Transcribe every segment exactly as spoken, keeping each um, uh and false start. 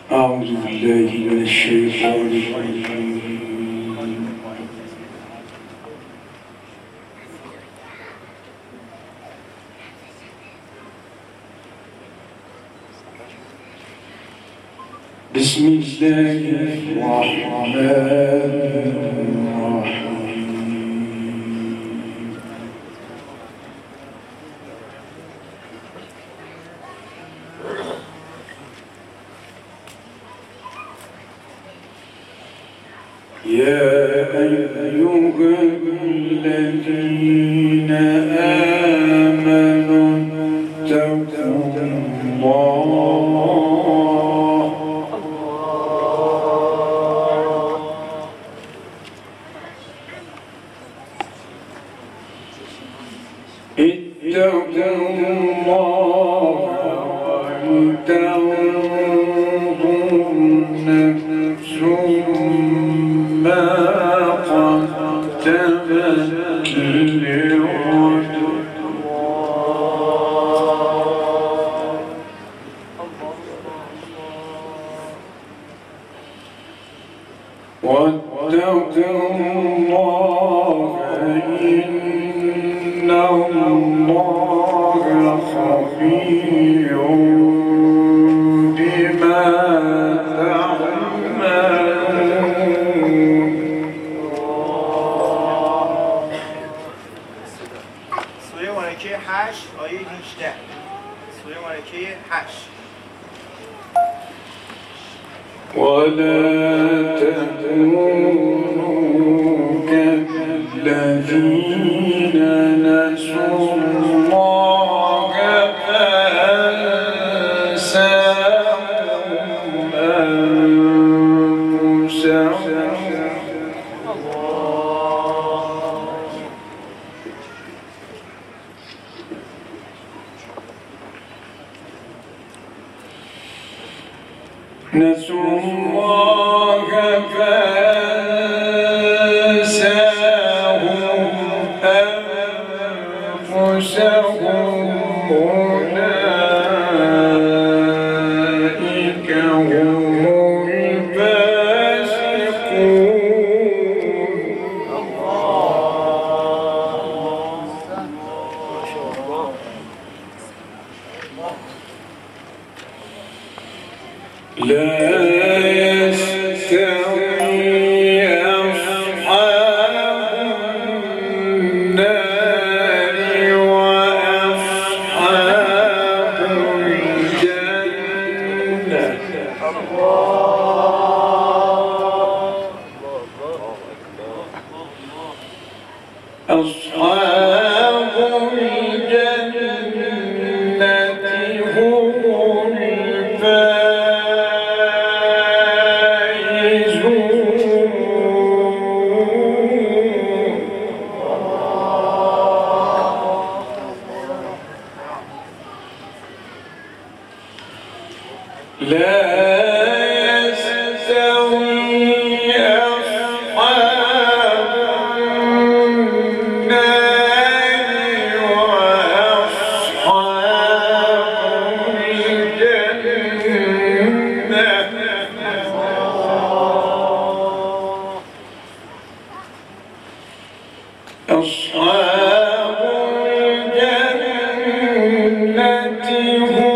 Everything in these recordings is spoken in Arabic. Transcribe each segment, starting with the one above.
أعوذ بالله من الشيطان الرجيم. بسم الله الرحمن الرحيم. يا أيها الذين آمنوا اتقوا الله اتقوا الله ولتنظر نفس ما قدمت لغد واتقوا الله إن الله خبير بما تعملون. سوره ملکه هشت آیه هجده. سوره ملکه هشت. ولا تكونوا كالذين نسوا الله فأنساهم أنفسهم. نسوا الله فأنساهم أنفسهم أولئك هم الفاسقون. لا يستوي أصحاب النار وأصحاب الجنة. أصحاب الجنة هم لا يستوي أصحاب النار وأصحاب الجنة. أصحاب الجنة هم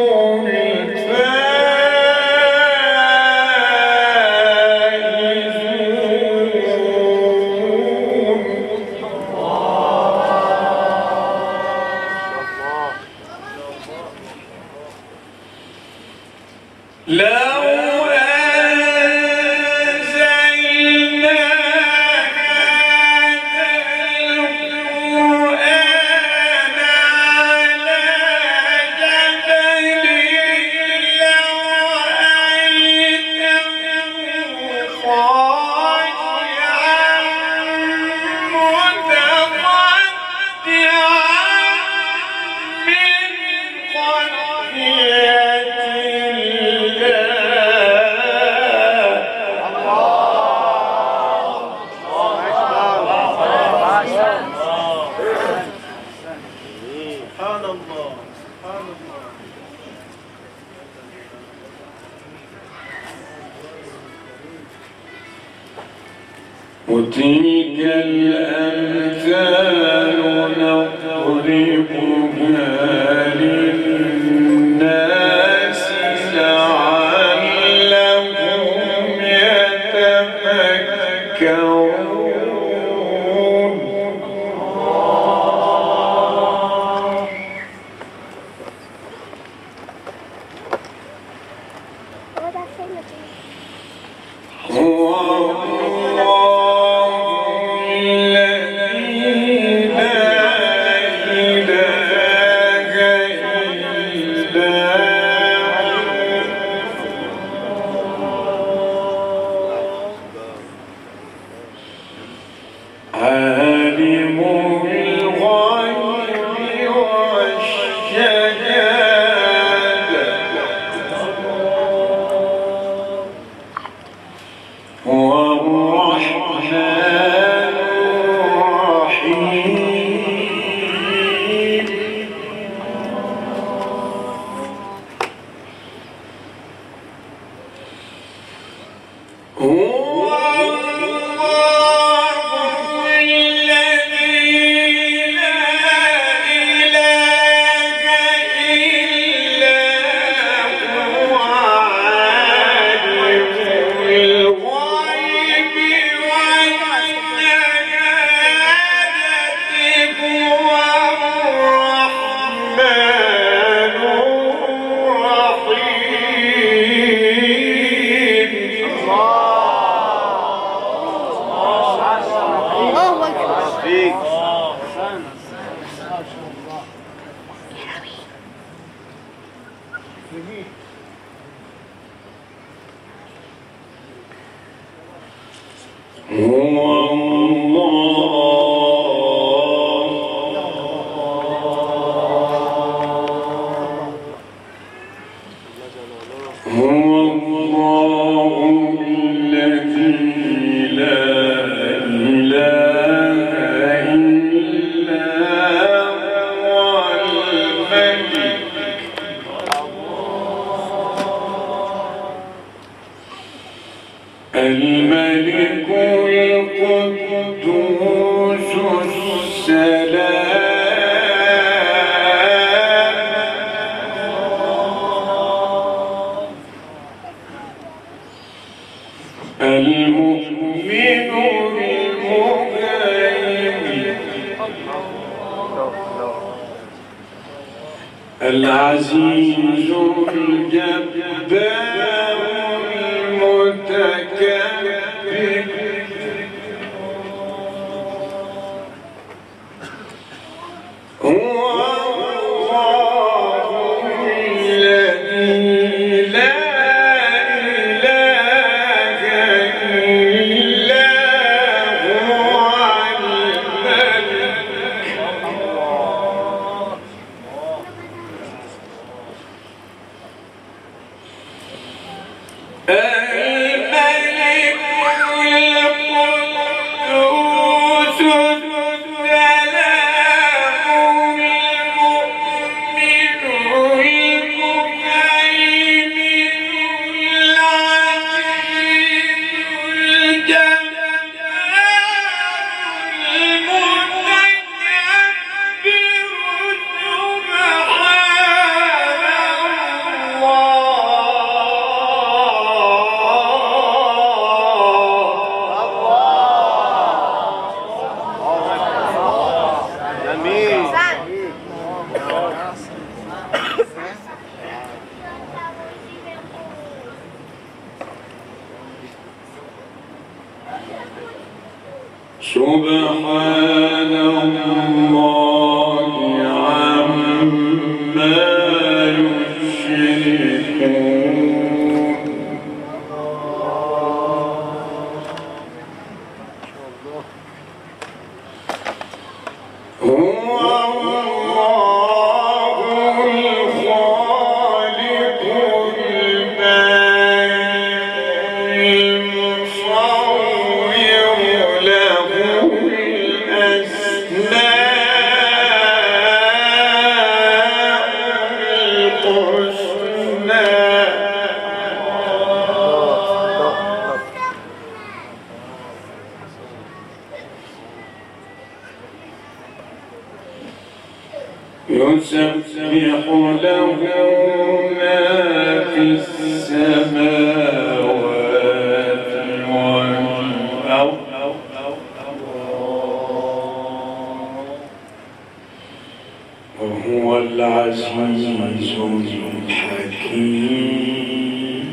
لو أنزلنا هذا القرآن على جبل لرأيته خاشعا متصدعا من خشية الله. وتلك الأمثال نضربها للناس لعلهم يتفكرون. هو عالم الغيب والشهادة هو الرحمن الرحيم. هو الملك القدوس السلام المؤمن المهيمن العزيز الجبار المتكبر هو الله الذي لا إله إلا هو الملك سبحان الله عما يشركون. هو الله الخالق البارئ المصور له الأسماء الحسنى يسبح له ما في السماوات والأرض وهو العزيز الحكيم.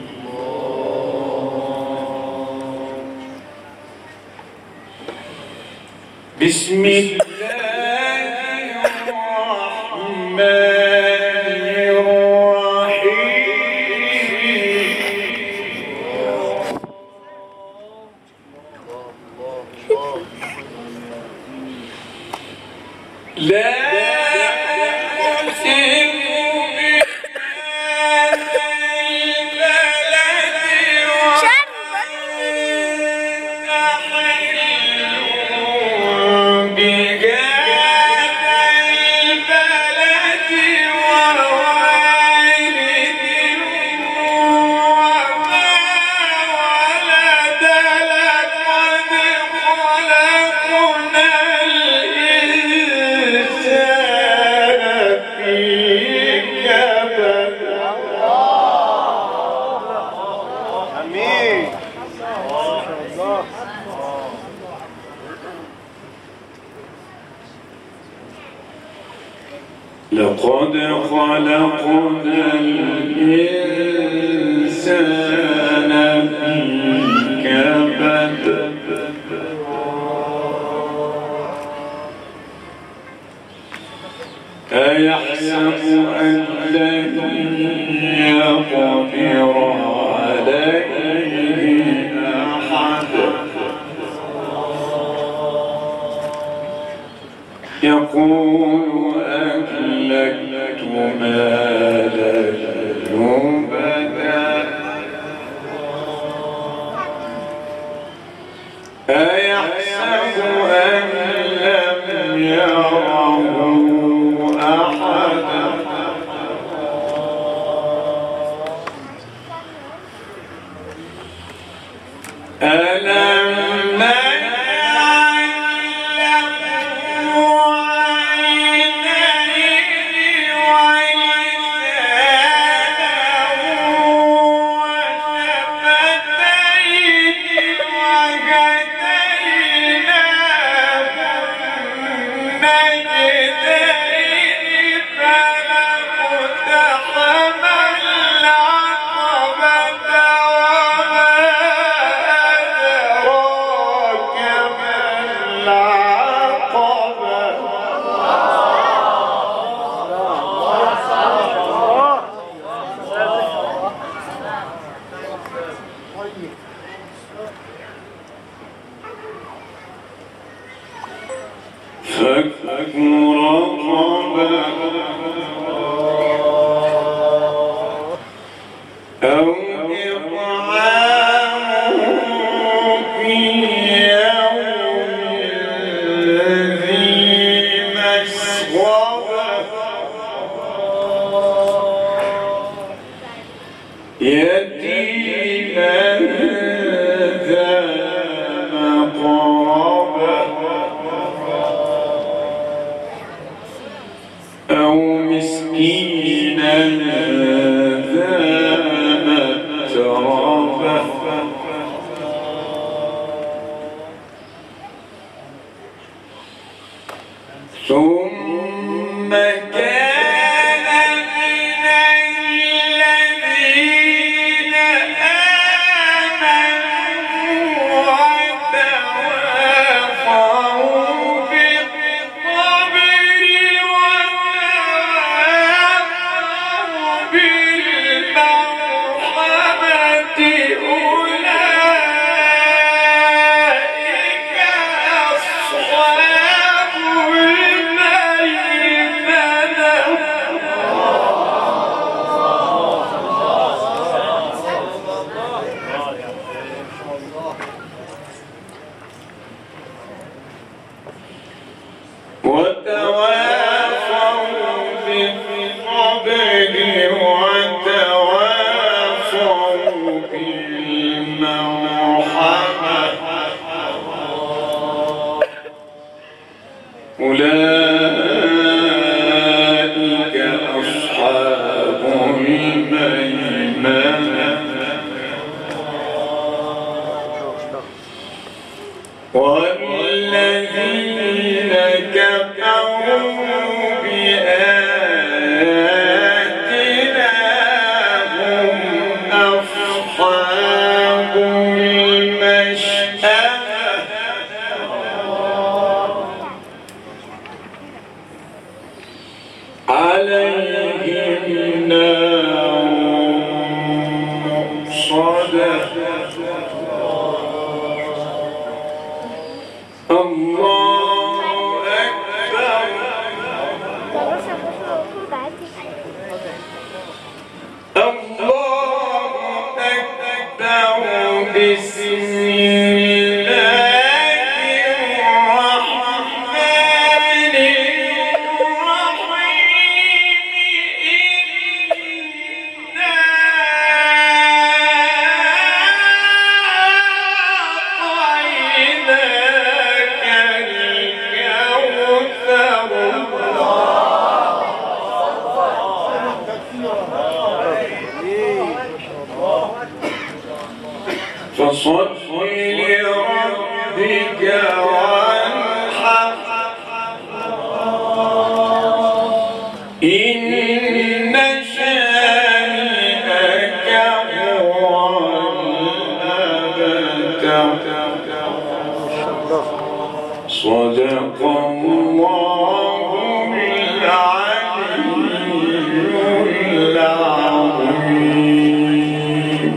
بسم الله لقد خلقنا الإنسان في كبد أيحسب أن لن يقدر عليه أحد يقول أهلكت مالا لبدا أيحسب أن لم يره أحد ألم ثم كان من الذين آمنوا وتواصوا بالصبر وتواصوا بالمرحمة أولئك أصحاب المغفرة فصل لربك وانحر إن شانئك هو الأبتر. صدق الله العلي العظيم.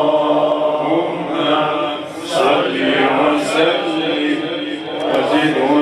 اللهم صل وسلم وزد